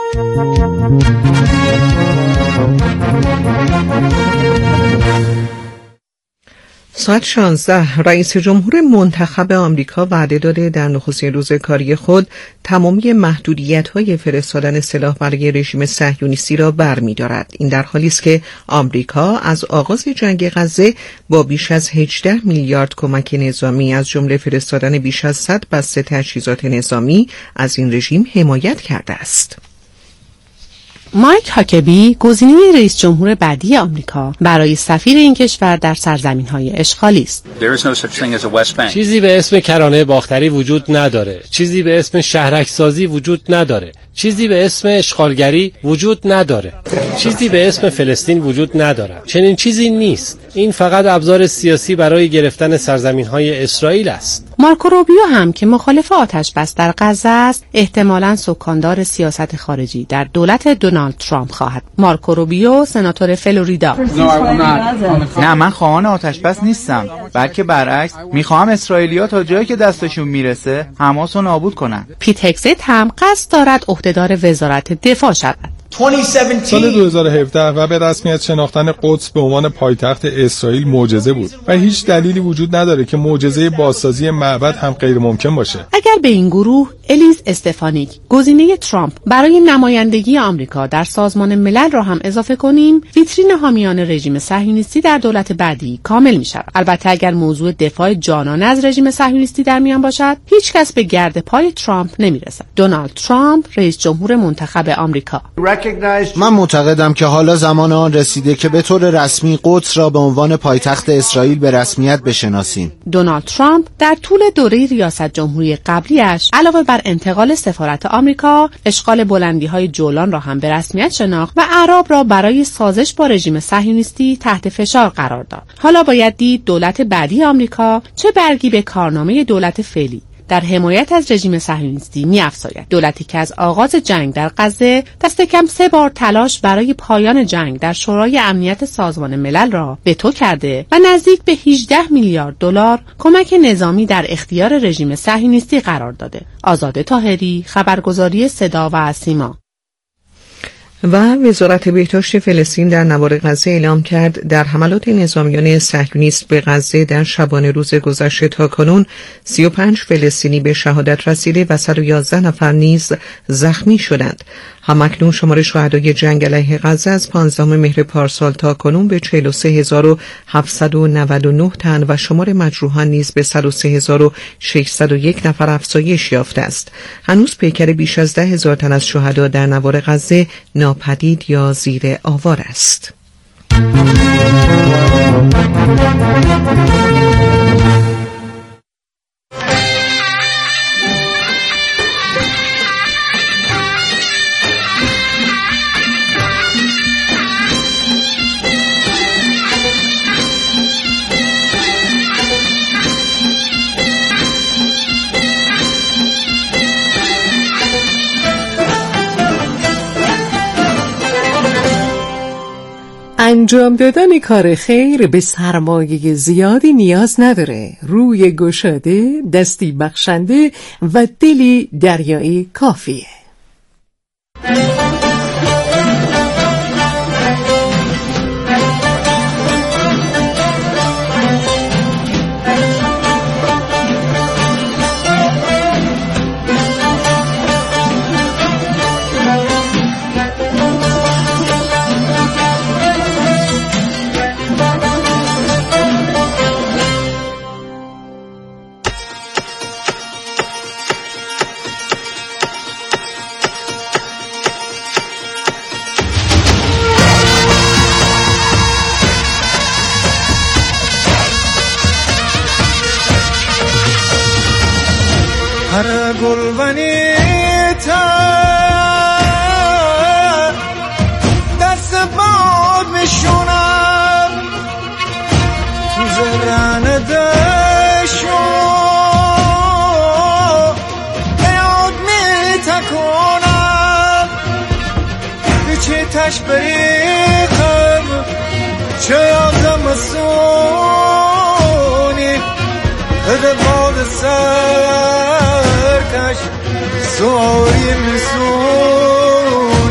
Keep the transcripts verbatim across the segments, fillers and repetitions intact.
ساعت شانزده رئیس جمهور منتخب آمریکا وعده داده در نخستین روز کاری خود تمامی محدودیت‌های فرستادن سلاح برای رژیم صهیونیستی را برمی‌دارد. این در حالی است که آمریکا از آغاز جنگ غزه با بیش از هجده میلیارد کمک نظامی از جمله فرستادن بیش از صد بسته تجهیزات نظامی از این رژیم حمایت کرده است. مایک هاکبی گزینه رئیس جمهور بعدی آمریکا برای سفیر این کشور در سرزمین‌های اشغالی است. چیزی به اسم کرانه باختری وجود نداره. چیزی به اسم شهرک‌سازی وجود نداره. چیزی به اسم اشغالگری وجود نداره. چیزی به اسم فلسطین وجود نداره. چنین چیزی نیست. این فقط ابزار سیاسی برای گرفتن سرزمین‌های اسرائیل است. مارکو روبیو هم که مخالف آتش بس در غزه است، احتمالاً سکاندار سیاست خارجی در دولت دونالد ترامپ خواهد. مارکو روبیو سناتور فلوریدا: نه، من خواهان آتش بس نیستم، بلکه برعکس میخواهم اسرائیلی‌ها تا جایی که دستشون میرسه حماس رو نابود کنن. پیت هگست هم قصد دارد عهدهدار وزارت دفاع شود. سال دو هزار و هفده و به رسمیت شناختن قدس به عنوان پایتخت اسرائیل معجزه بود و هیچ دلیلی وجود نداره که معجزه بازسازی معبد هم غیر ممکن باشه. اگر به این گروه الیز استفانیک گزینه ترامپ برای نمایندگی آمریکا در سازمان ملل را هم اضافه کنیم، ویترین حامیان رژیم صهیونیستی در دولت بعدی کامل می شود. البته اگر موضوع دفاع جانانه از رژیم صهیونیستی در میان باشد، هیچ کس به گرد پای ترامپ نمی رسد. دونالد ترامپ، رئیس جمهور منتخب آمریکا: من معتقدم که حالا زمان آن رسیده که به طور رسمی قدس را به عنوان پایتخت اسرائیل به رسمیت بشناسیم. دونالد ترامپ در طول دوره ریاست جمهوری قبلیش علاوه بر انتقال سفارت آمریکا، اشغال بلندی‌های جولان را هم به رسمیت شناخت و اعراب را برای سازش با رژیم صهیونیستی تحت فشار قرار داد. حالا باید دید دولت بعدی آمریکا چه برگی به کارنامه دولت فعلی در حمایت از رژیم صهیونیستی می‌افزاید. دولتی که از آغاز جنگ در غزه دست کم سه بار تلاش برای پایان جنگ در شورای امنیت سازمان ملل را وتو کرده و نزدیک به هجده میلیارد دلار کمک نظامی در اختیار رژیم صهیونیستی قرار داده. آزاده طاهری، خبرگزاری صدا و سیما. و وزارت بهداشت فلسطین در نوار غزه اعلام کرد در حملات نظامیان صهیونیست به غزه در شبانه روز گذشته تاکنون سی و پنج فلسطینی به شهادت رسیده و صد و یازده نفر نیز زخمی شدند. همکنون شمار شهدای جنگ علیه غزه از پانزدهم مهر پارسال تا کنون به چهل و سه هزار و هفتصد و نود و نه تن و شمار مجروحان نیز به صد و سه هزار و ششصد و یک نفر افزایش یافته است. هنوز پیکر بیش از ده هزار تن از شهدا در نوار غزه ناپدید یا زیر آوار است. انجام دادن کار خیر به سرمایه زیادی نیاز نداره. روی گشاده، دستی بخشنده و دلی دریایی کافیه. هر گلبنی تا دست باد میشونم تو زرن دشو یاد میتکنم بیچی تش بریقم چه یادم سونی بده باد سر سواری میسونی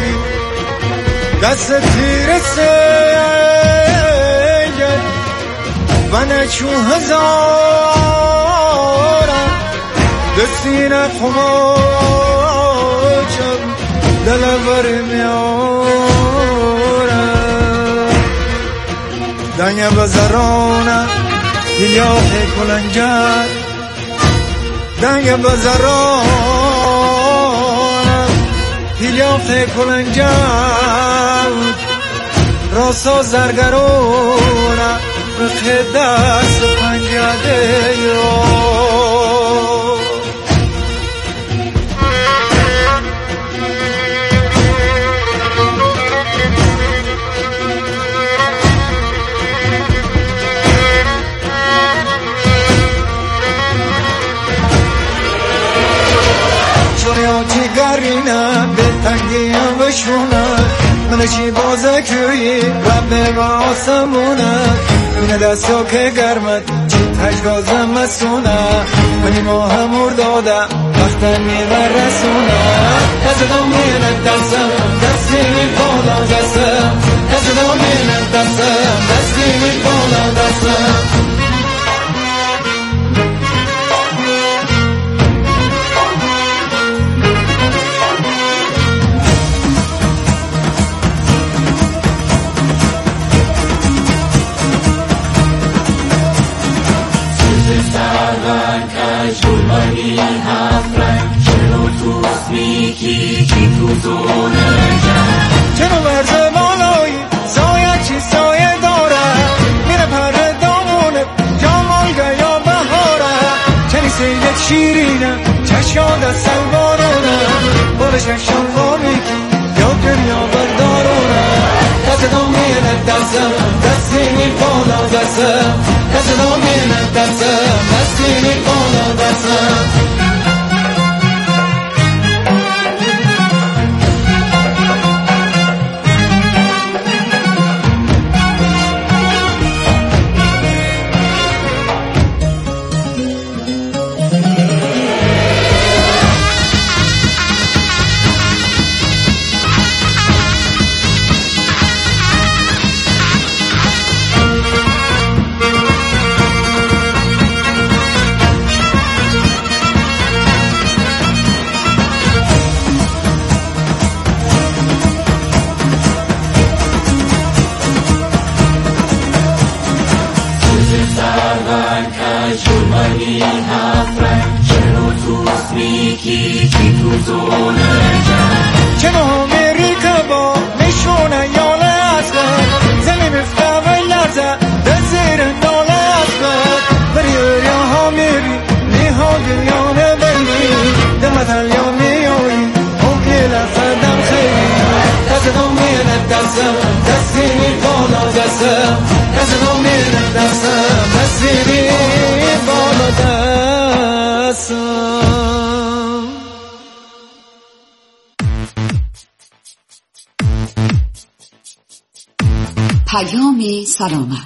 دست تیر سیگه و نچون هزارم دستینه خماچم دلور میارم دنیا بزرانم دیلیاخ کلنجر دنیا بزرانم دیلیاخ کلنجر راسا زرگرونم رخ دست پنجاده یا گرینه به تنگی بشونه من چی بازه کوی رب با آسمونه این دستو که گرمت چی تشگازه مسونه منی ما همور داده وقت میبر رسونه دست دامین دستم دستی می بالا دستم دست دامین دستم دستی می بالا دستم شلمانی هفت رنگ چنو توست میکی چی تو زونه جنگ چنو برز بالایی سایه چی سایه داره میره پر دامونه جامالگه یا بهاره چنی سیلت شیرینه چشاد سلوارونه بالش شلوار میکی یا دنیا بردارونه دست دامینه دستم دستی می بالا دستم دست دامینه دستم دستی می بالا دستم شلمانی هفت رنگ چنو توست میکی چی تو زونه جنگ چنو میری که با نشونه یاله ازد زمین بفته و لرزه در زیر ناله ازد بری اریا ها میری نیها گریانه بری دمت الیا میایی اون که لفظدم خیلی دست دو میره دستم دستی می بالا دستم دست دو میره دستم دستی می بالا دستم پیام سلامت.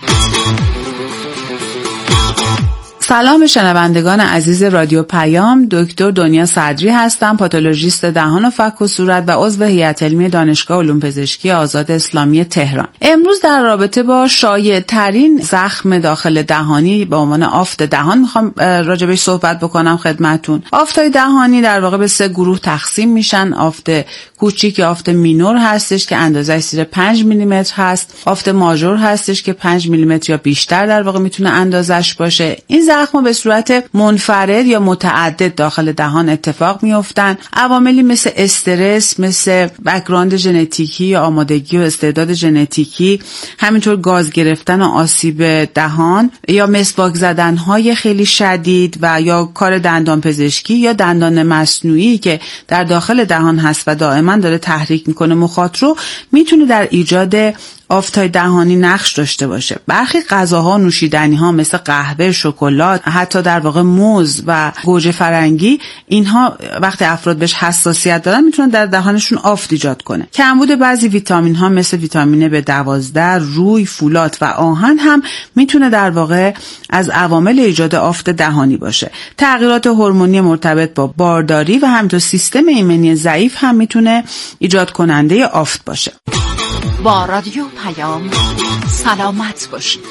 سلام شنوندگان عزیز رادیو پیام، دکتر دنیا صدری هستم، پاتولوژیست دهان و فک و صورت و عضو هیئت علمی دانشگاه علوم پزشکی آزاد اسلامی تهران. امروز در رابطه با شایع ترین زخم داخل دهانی به عنوان آفت دهان میخوام راجبش صحبت بکنم خدمتون. آفت‌های دهانی در واقع به سه گروه تقسیم میشن. آفت کوچیک آفت مینور هستش که اندازه‌اش زیر پنج میلی متر هست. آفت ماژور هستش که پنج میلی متر یا بیشتر در واقع میتونه اندازش باشه. این زخم به صورت منفرد یا متعدد داخل دهان اتفاق میافتن. عواملی مثل استرس، مثل بک‌گراند ژنتیکی یا آمادگی و استعداد ژنتیکی، همینطور گاز گرفتن و آسیب دهان یا مسواک زدن‌های خیلی شدید و یا کار دندان پزشکی یا دندان مصنوعی که در داخل دهان هست و دائما داره تحریک میکنه مخاط رو، میتونه در ایجاد آفت‌های دهانی نقش داشته باشه. برخی غذاها، نوشیدنی‌ها مثل قهوه، شکلات، حتی در واقع موز و گوجه فرنگی، اینها وقتی افراد بهش حساسیت دارن میتونن در دهانشون آفت ایجاد کنه. کمبود بعضی ویتامین‌ها مثل ویتامین بی دوازده، روی، فولاد و آهن هم میتونه در واقع از عوامل ایجاد آفت دهانی باشه. تغییرات هورمونی مرتبط با بارداری و همینطور سیستم ایمنی ضعیف هم میتونه ایجاد کننده آفت باشه. با رادیو پیام سلامت باشید.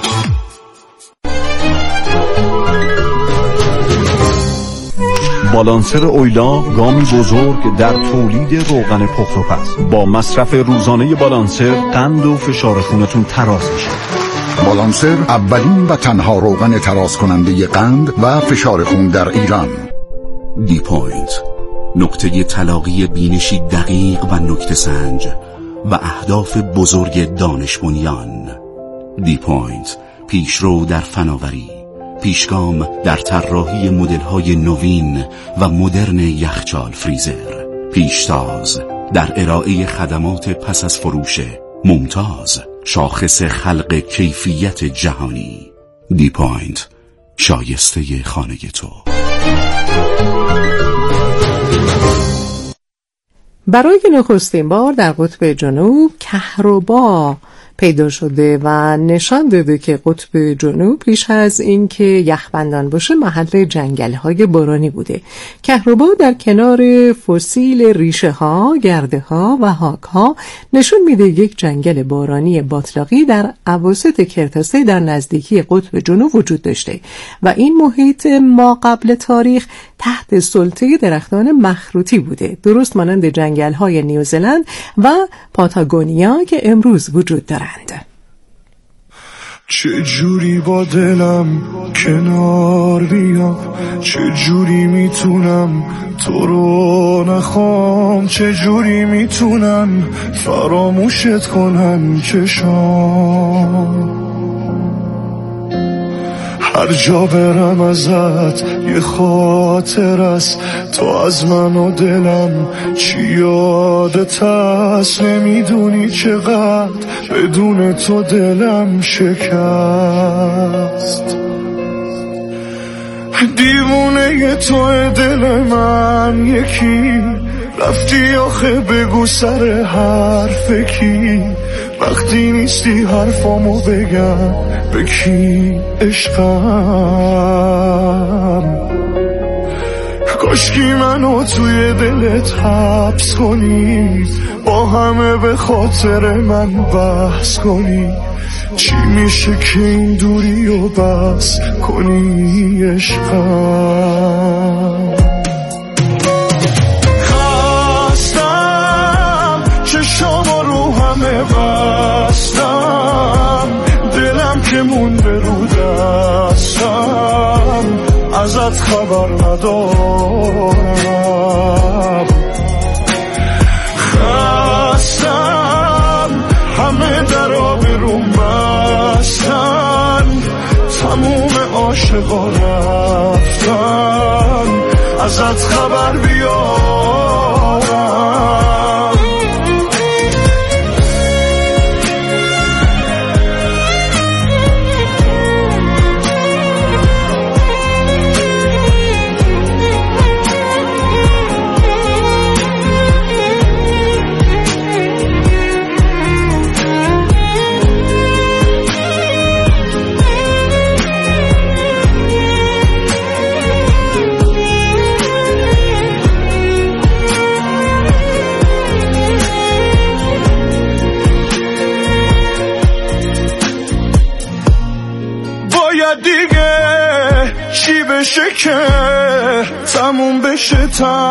بالانسر اویلا گامی بزرگ در تولید روغن پخت و پز. با مصرف روزانه بالانسر قند و فشار خونتون تراز میشه. بالانسر اولین و تنها روغن تراز کننده قند و فشار خون در ایران. دی پوینت، نقطه تلاقی بینشی دقیق و نکته سنج و اهداف بزرگ دانش بنیان. دی پوینت، پیشرو در فناوری، پیشگام در طراحی مدل‌های نوین و مدرن یخچال فریزر، پیشتاز در ارائه خدمات پس از فروش، ممتاز، شاخص خلق کیفیت جهانی. دی پوینت، شایسته خانه تو. برای نخستین بار در قطب جنوب کهربا پیدا شده و نشان داده که قطب جنوب پیش از اینکه یخبندان باشه محل جنگل‌های بارانی بوده. کهربا در کنار فسیل ریشه ها، گرده ها و هاک ها نشون میده یک جنگل بارانی باطلاقی در اواسط کرتاسه در نزدیکی قطب جنوب وجود داشته و این محیط ما قبل تاریخ تحت سلطه درختان مخروطی بوده، درست مانند جنگل‌های نیوزلند و پاتاگونیا که امروز وجود دارند. چه جوری با دلم کنار بیام، چه جوری میتونم تو رو نخوام، چه جوری میتونن فراموشت کنن چشام. هر جا برم ازت یه خاطر است، تو از من و دلم چی یادت هست. نمیدونی چقدر بدون تو دلم شکست. دیوونه تو دل من یکی، رفتی آخه بگو سر حرف کی، وقتی نیستی حرفامو بگم به کی عشقم. کاشکی منو توی دلت حبس کنی، با همه به خاطر من بحث کنی. چی میشه که این دوری و بس کنی عشقم. خستم چشام رو همه بستم، دلم که مونده رو دستم، ازت خبر ندارم. خستم همه درا برون بستن، تموم عاشقا رفتن، ازت خبر بیارم. بشه که تموم بشه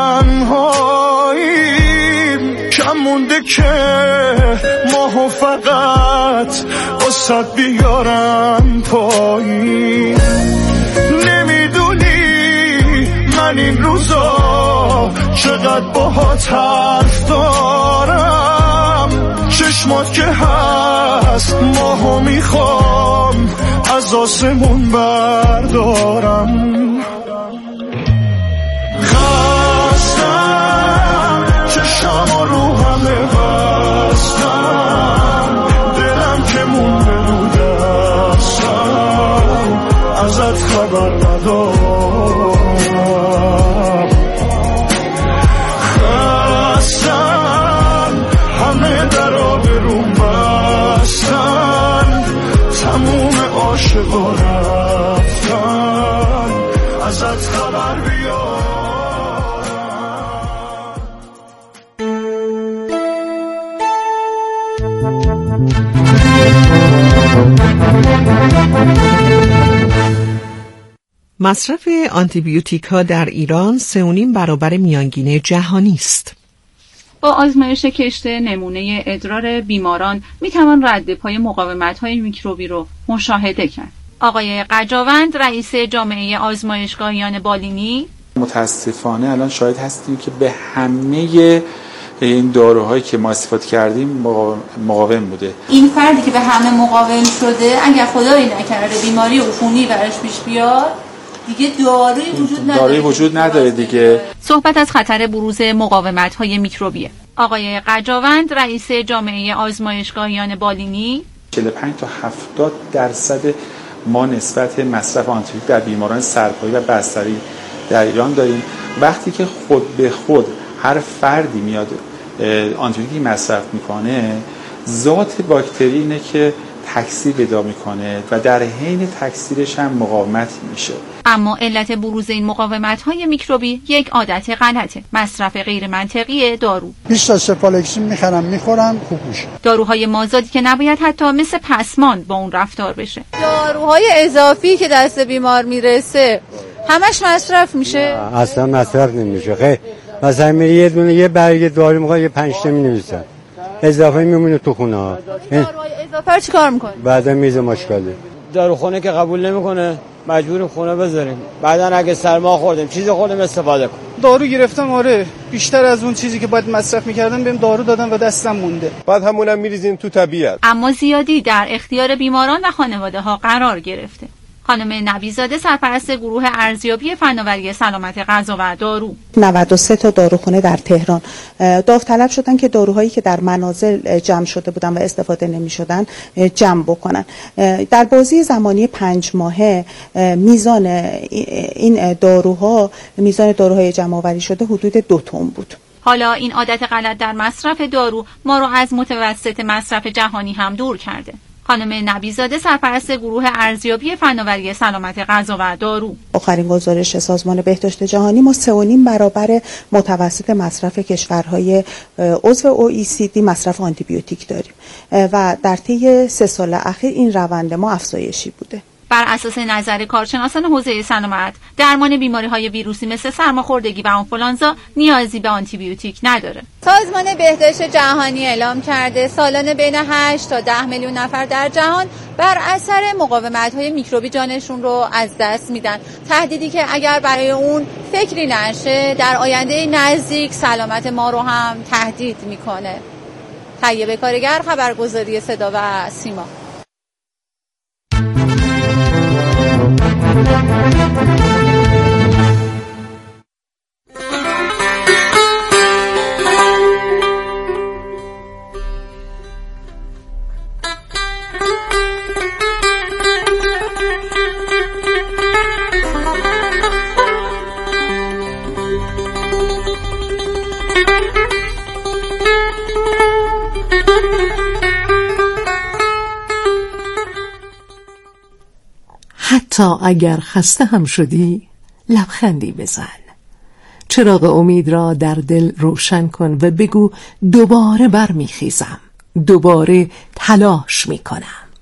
تنهاییم، کم مونده که ماهو فقط واسد بیارم پایین. نمیدونی من این روزا چقدر باهات حرف دارم، چشمات که هست ماهو میخوام از آسمون بردارم. خستم چشما رو همه بستم، دلم که مونده رو دستم، ازت خبر ندارم. خستم همه درا برون بستن، تموم عاشقا رفتن، مصرف آنتیبیوتیک‌ها در ایران سه و نیم برابر میانگین جهانی است. با آزمایش کشت نمونه ادرار بیماران میتوان رد پای مقاومت‌های میکروبی رو مشاهده کرد. آقای قجاوند رئیس جامعه آزمایشگاهیان بالینی: متاسفانه الان شاهد هستیم که به همه این داروهایی که ما استفاده کردیم مقاوم بوده. این فردی که به همه مقاوم شده اگر خدایی نکرده بیماری عفونی برش پیش بیاد دیگه دارویی وجود نداره. دارویی وجود نداره دیگه. صحبت از خطر بروز مقاومت‌های میکروبیه. آقای قجاوند رئیس جامعه آزمایشگاهیان بالینی: چهل و پنج تا هفتاد درصد ما نسبت مصرف آنتیبیوتیک در بیماران سرپایی و بستری در ایران داریم. وقتی که خود به خود هر فردی میاد آنتیبیوتیک مصرف میکنه، ذات باکتری اینه که تکثیر پیدا میکنه و در حین تکثیرش هم مقاومت میشه. اما علت بروز این مقاومت‌های میکروبی یک عادت غلطه، مصرف غیر منطقی دارو. بیست تا سفالکسین میخرم میخورم خوب میشه. داروهای مازادی که نباید حتی مثل پسماند با اون رفتار بشه. داروهای اضافی که دست بیمار میرسه همش مصرف میشه؟ اصلا مصرف نمیشه. خیلی مثلا میری یه دونه یه برگ دارو میخواد یه پنج تا مینویسن، اضافه میمونه تو خونه ها. داروهای اضافه چی کار میکنه؟ بعدا میز مشکله. داروخونه که قبول نمیکنه مجبوریم خونه بذاریم. بعدا اگه سرما خوردیم چیزی خوردیم استفاده کنیم. دارو گرفتم، آره بیشتر از اون چیزی که باید مصرف میکردم بهم دارو دادن و دستم مونده. بعد همونم میریزیم تو طبیعت. اما زیادی در اختیار بیماران و خانواده ها قرار گرفته. خانم نبیزاده سرپرست گروه ارزیابی فناوری سلامت غذا و دارو: نود و سه تا داروخونه در تهران داوطلب شدن که داروهایی که در منازل جمع شده بودن و استفاده نمی شدن جمع بکنن. در بازی زمانی پنج ماهه میزان این داروها میزان داروهای جمع آوری شده حدود دو تن بود. حالا این عادت غلط در مصرف دارو ما رو از متوسط مصرف جهانی هم دور کرده. خانم نبیزاده سرپرست گروه ارزیابی فناوری سلامت غذا و دارو: آخرین گزارش سازمان بهداشت جهانی ما سه و نیم برابر متوسط مصرف کشورهای عضو او ای سی دی مصرف آنتیبیوتیک داریم و در طی سه سال اخیر این روند ما افزایشی بوده. بر اساس نظر کارشناسان حوزه سلامت، درمان بیماری‌های ویروسی مثل سرماخوردگی و آنفولانزا نیازی به آنتیبیوتیک نداره. سازمان بهداشت جهانی اعلام کرده سالانه بین هشت تا ده میلیون نفر در جهان بر اثر مقاومت‌های میکروبی جانشون رو از دست میدن. تهدیدی که اگر برای اون فکری نشه در آینده نزدیک سلامت ما رو هم تهدید میکنه. طیبه کارگر، خبرگزاری صدا و سیما. حتی اگر خسته هم شدی لبخندی بزن، چراغ امید را در دل روشن کن و بگو دوباره برمیخیزم، دوباره تلاش میکنم.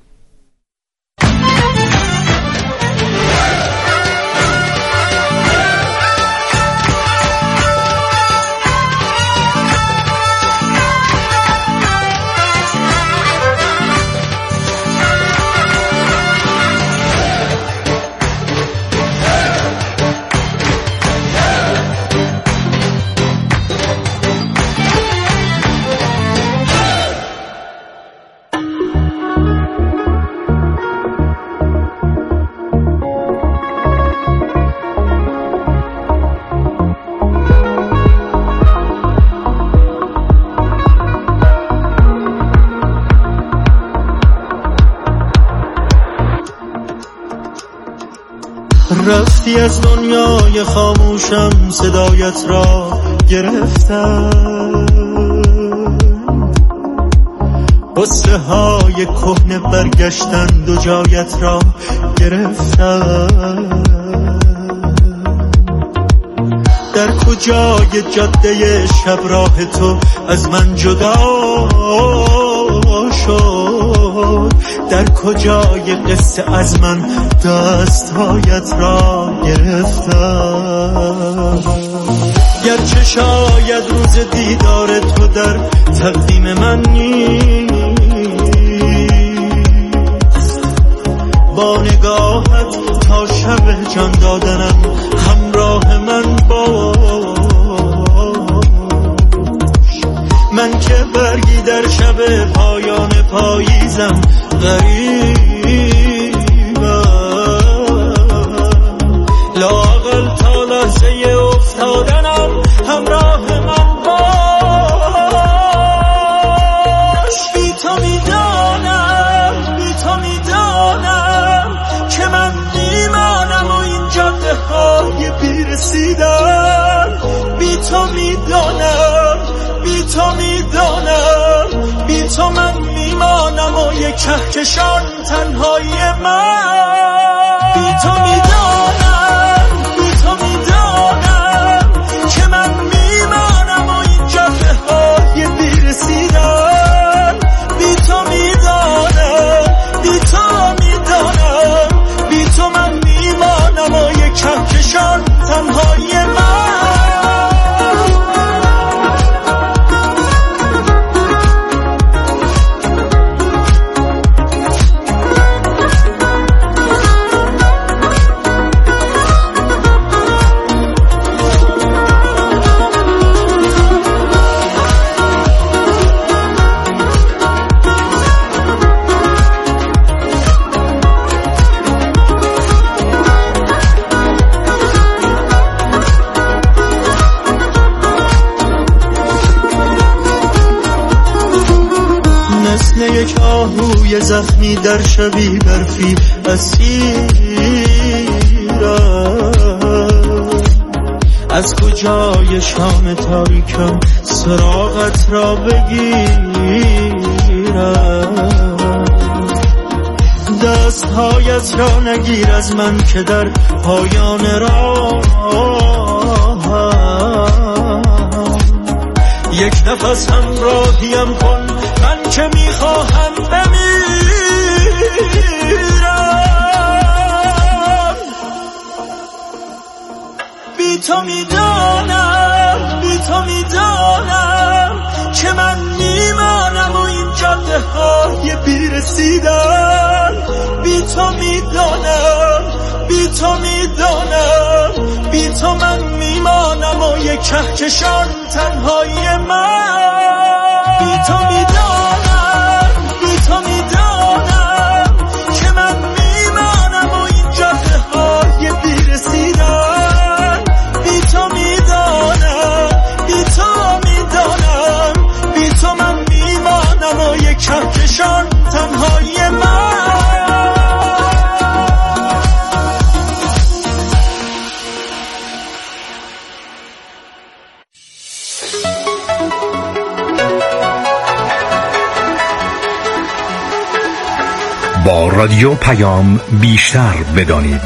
رفتی از دنیای خاموشم، صدایت را گرفتم، قصه های کهنه برگشتند و جایت را گرفتم. در کجای جاده شب راه تو از من جدا شد، شد؟ در کجای قصه از من دستهایت را گرفتم؟ گرچه شاید روز دیدار تو در تقدیم من نیست، با نگاهت تا شب جان دادنم همراه من باش. من که برگی در شب پایان پاییزم غریبم، لااقل تا لحظه افتادنم همراه من باش. بی تو میدانم بی تو میدانم که من میمانم و این جاده های بیرسیدن. بی تو میدانم بی تو میدانم بی تو من میمانم و یک کهکشان تنهایی من. بی تو میدانم بی تو میدانم که من میمانم و این جاده های بیرسیدن. بی تو میدانم بی تو میدانم بی تو من میمانم و یک کهکشان تنهایی من. یک آهوی زخمی در شبی برفی اسیرم، از کجای شام تاریکم سراغت را بگیرم. دستهایت را نگیر از من که در پایان راه یک نفس همراهیم کن، من که میخواهم بمیرم. بی تو میدانم بی تو میدانم که من میمانم و این جاده های بیرسیدن. بی تو میدانم بی تو میدانم بی تو من میمانم و یک کهکشان تنهایی من. بی تو میدانم بی تو میدانم که من میمانم و این جاده های بیرسیدن. بی تو میدانم بی تو میدانم بی تو من میمانم و یک کهکشان تنهایی من. با رادیو پیام بیشتر بدانید.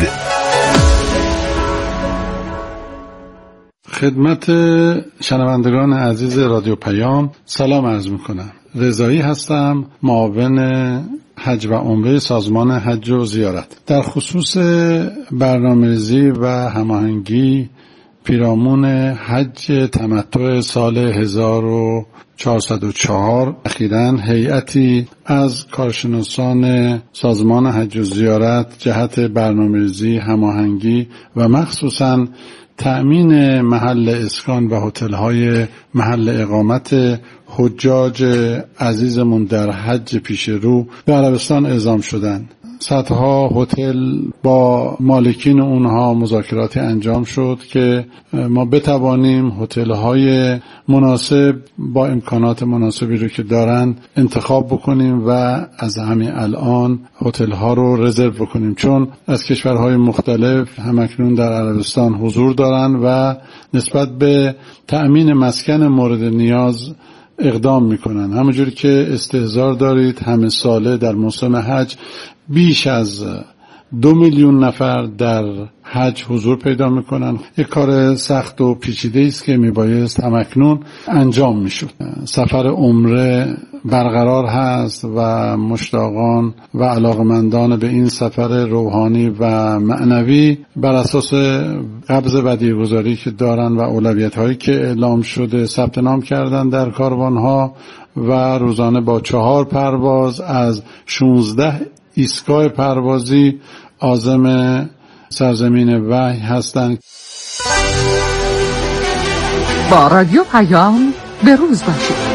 خدمت شنوندگان عزیز رادیو پیام سلام عرض میکنم. رضایی هستم، معاون حج و عمره سازمان حج و زیارت. در خصوص برنامه‌ریزی و هماهنگی پیرامون حج تمتع سال هزار و چهارصد و چهار اخیراً هیئتی از کارشناسان سازمان حج و زیارت جهت برنامه‌ریزی، هماهنگی و مخصوصاً تأمین محل اسکان و هتل‌های محل اقامت حجاج عزیزمون در حج پیش رو به عربستان اعزام شدند. صدها هتل با مالکین اونها مذاکراتی انجام شد که ما بتوانیم هتل‌های مناسب با امکانات مناسبی رو که دارن انتخاب بکنیم و از همین الان هتل‌ها رو رزرو بکنیم، چون از کشورهای مختلف همکنون در عربستان حضور دارن و نسبت به تأمین مسکن مورد نیاز اقدام میکنن. همونجوری که استحضار دارید همه ساله در موسم حج بیش از دو میلیون نفر در حج حضور پیدا میکنن. یک کار سخت و پیچیده است که میبایست همکنون انجام میشد. سفر عمره برقرار هست و مشتاقان و علاقمندان به این سفر روحانی و معنوی بر اساس قبض ودیعه‌گذاری که دارن و اولویت هایی که اعلام شده ثبت نام کردن در کاروان ها و روزانه با چهار پرواز از شانزده ایستگاه پروازی عازم سرزمین وحی هستند. با رادیو پیام به روز باشید.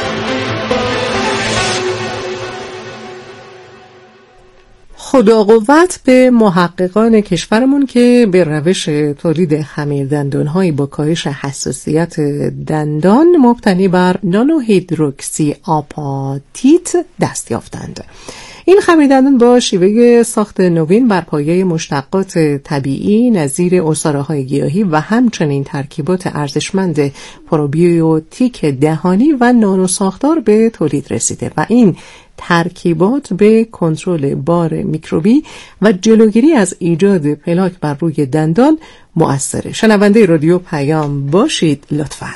خدا قوت به محققان کشورمون که به روش تولید خمیردندان‌هایی با کاهش حساسیت دندان مبتنی بر نانوهیدروکسی آپاتیت دست یافتند. این خمیردندان با شیوه ساخت نوین بر پایه مشتقات طبیعی نظیر عصاره‌های گیاهی و همچنین ترکیبات ارزشمند پروبیوتیک دهانی و نانو ساختار به تولید رسیده و این ترکیبات به کنترل بار میکروبی و جلوگیری از ایجاد پلاک بر روی دندان مؤثره. شنونده رادیو پیام باشید لطفاً.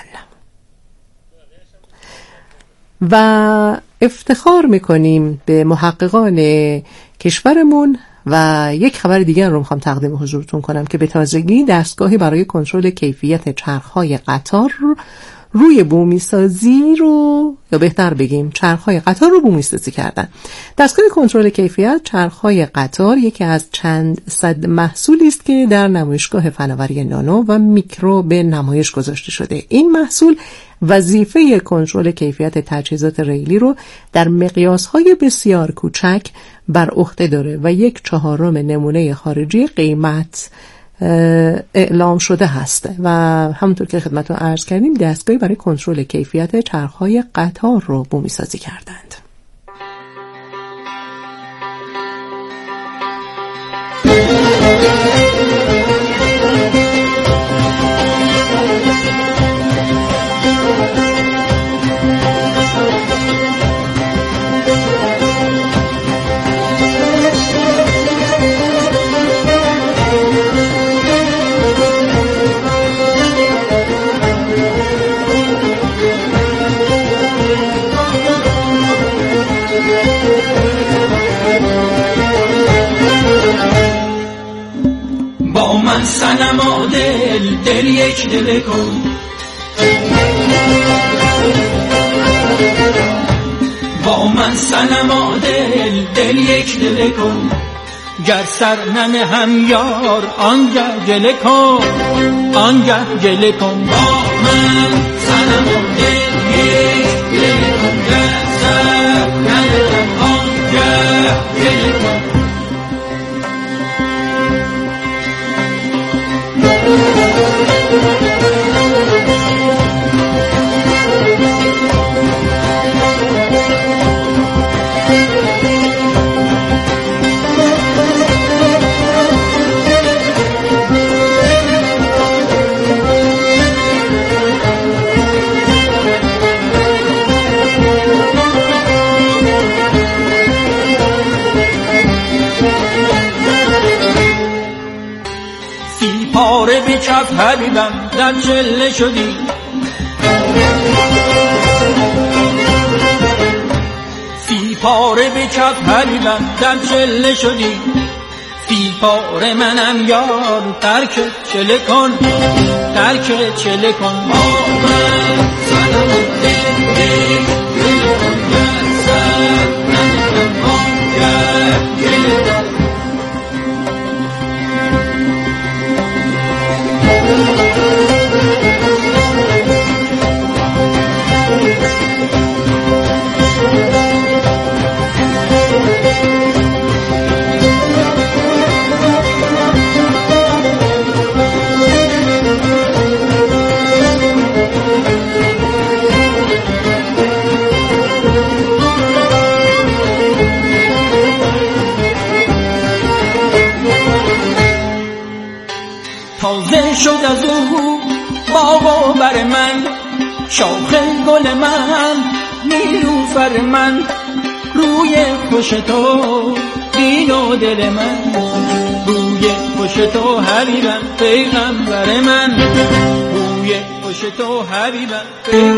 و افتخار میکنیم به محققان کشورمون و یک خبر دیگر رو میخوام تقدیم حضورتون کنم که به تازگی دستگاهی برای کنترل کیفیت چرخهای قطار روی بومی سازی رو یا بهتر بگیم چرخهای قطار رو بومی سازی کردن. دستگاه کنترل کیفیت چرخهای قطار یکی از چند صد محصولی است که در نمایشگاه فناوری نانو و میکرو به نمایش گذاشته شده. این محصول وظیفه کنترل کیفیت تجهیزات ریلی رو در مقیاس‌های بسیار کوچک بر عهده داره و یک چهارم نمونه خارجی قیمت اعلام شده هست و همونطور که خدمتتون عرض کردیم دستگاهی برای کنترل کیفیت چرخهای قطار رو بومی سازی کردند. من صنما دل دل یک دل کن با من صنما دل دل یک دل کن گر سر ننه هم یار آنگه گله کن آنگه گله کن با من صنما دل یک دل کن گر سر ننه هم آنگه گله کن پاره به کف حبیبم در چله شدی سی پاره به کف حبیبم در چله شدی سی پاره منم یار ترک چله کن ترک چله کن با من سنم دل دل دل کن گر سر ننکم آنگه گله کن تازه شد از او باغ و بر من شاخ گل من نیلوفر من روی خوش تو سین و دل من، بوی خوش تو حبیبم پیغمبر من، بوی خوش تو حبیبم پیغمبر